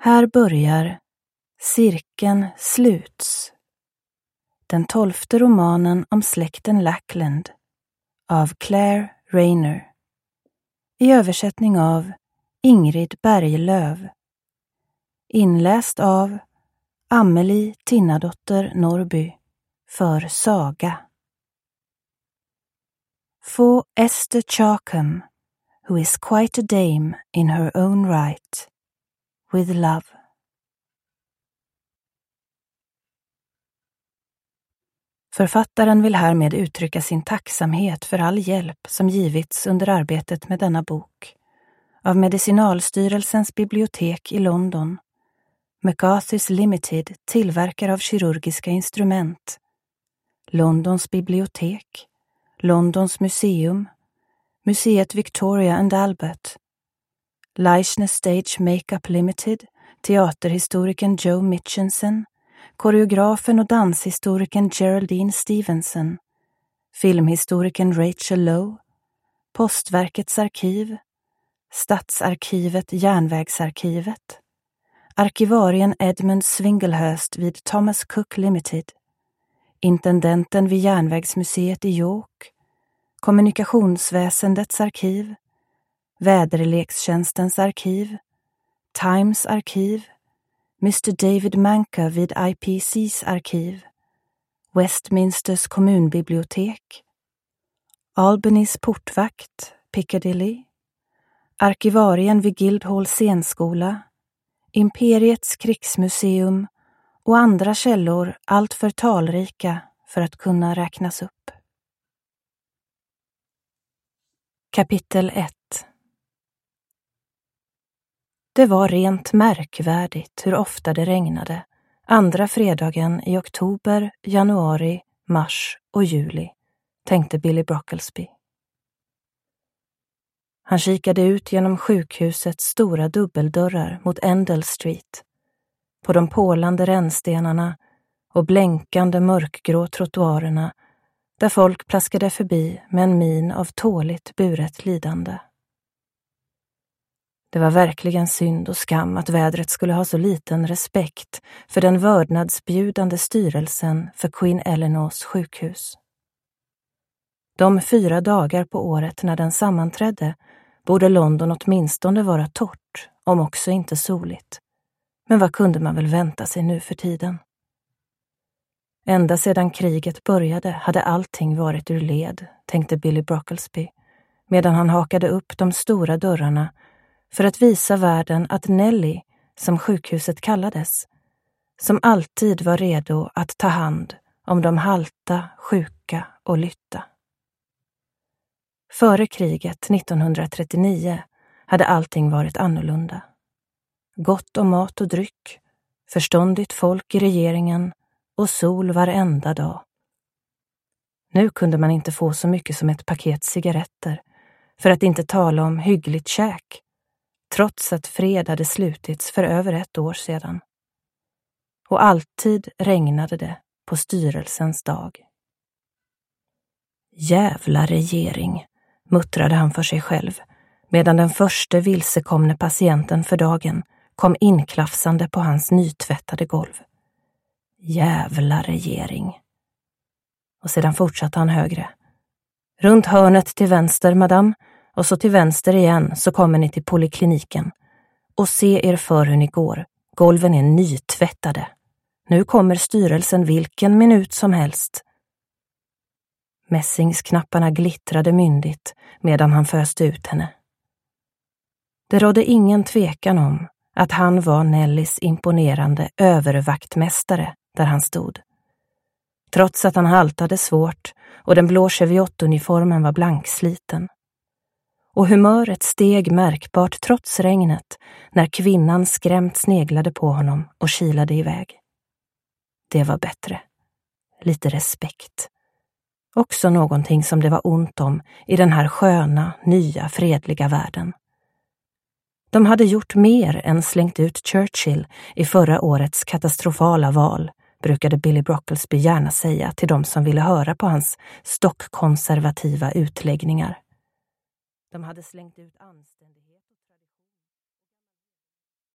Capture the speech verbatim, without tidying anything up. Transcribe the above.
Här börjar Cirkeln sluts. Den tolfte romanen om släkten Lackland av Claire Rayner. I översättning av Ingrid Berglöf. Inläst av Amelie Tinnadotter Norby för Saga. For Esther Charkham, who is quite a dame in her own right, with love. Författaren vill härmed uttrycka sin tacksamhet för all hjälp som givits under arbetet med denna bok av Medicinalstyrelsens bibliotek i London, McArthurs Limited, tillverkare av kirurgiska instrument, Londons bibliotek, Londons museum, Museet Victoria and Albert, Leicester Stage Makeup Limited, teaterhistorikern Joe Mitchinson, koreografen och danshistorikern Geraldine Stevenson, filmhistorikern Rachel Lowe, Postverkets arkiv, Stadsarkivet Järnvägsarkivet, arkivarien Edmund Swinglehurst vid Thomas Cook Limited, intendenten vid Järnvägsmuseet i York, Kommunikationsväsendets arkiv, Väderlekstjänstens arkiv, Times arkiv, mister David Manker vid I P C's arkiv, Westminsters kommunbibliotek, Albanys portvakt, Piccadilly, arkivarien vid Guildhall scenskola, Imperiets krigsmuseum och andra källor allt för talrika för att kunna räknas upp. Kapitel ett. Det var rent märkvärdigt hur ofta det regnade, andra fredagen i oktober, januari, mars och juli, tänkte Billy Brocklesby. Han kikade ut genom sjukhusets stora dubbeldörrar mot Endell Street, på de pålande rännstenarna och blänkande mörkgrå trottoarerna där folk plaskade förbi med en min av tåligt buret lidande. Det var verkligen synd och skam att vädret skulle ha så liten respekt för den vördnadsbjudande styrelsen för Queen Eleanors sjukhus. De fyra dagar på året när den sammanträdde borde London åtminstone vara torrt, om också inte soligt. Men vad kunde man väl vänta sig nu för tiden? Ända sedan kriget började hade allting varit ur led, tänkte Billy Brocklesby, medan han hakade upp de stora dörrarna för att visa världen att Nelly, som sjukhuset kallades, som alltid var redo att ta hand om de halta, sjuka och lytta. Före kriget nittonhundratrettionio hade allting varit annorlunda. Gott om mat och dryck, förståndigt folk i regeringen och sol varenda dag. Nu kunde man inte få så mycket som ett paket cigaretter, för att inte tala om hyggligt käk, trots att fred hade slutits för över ett år sedan. Och alltid regnade det på styrelsens dag. Jävla regering, muttrade han för sig själv, medan den första vilsekomne patienten för dagen kom inklafsande på hans nytvättade golv. Jävla regering. Och sedan fortsatte han högre. Runt hörnet till vänster, madam, och så till vänster igen så kommer ni till polikliniken. Och se er för hur ni går. Golven är nytvättade. Nu kommer styrelsen vilken minut som helst. Mässingsknapparna glittrade myndigt medan han föste ut henne. Det rådde ingen tvekan om att han var Nellys imponerande övervaktmästare där han stod. Trots att han haltade svårt och den blå Cheviot-uniformen var blanksliten. Och humöret steg märkbart trots regnet när kvinnan skrämt sneglade på honom och kilade iväg. Det var bättre. Lite respekt. Också någonting som det var ont om i den här sköna, nya, fredliga världen. De hade gjort mer än slängt ut Churchill i förra årets katastrofala val, brukade Billy Brocklesby gärna säga till de som ville höra på hans stockkonservativa utläggningar. De hade slängt ut anständighet.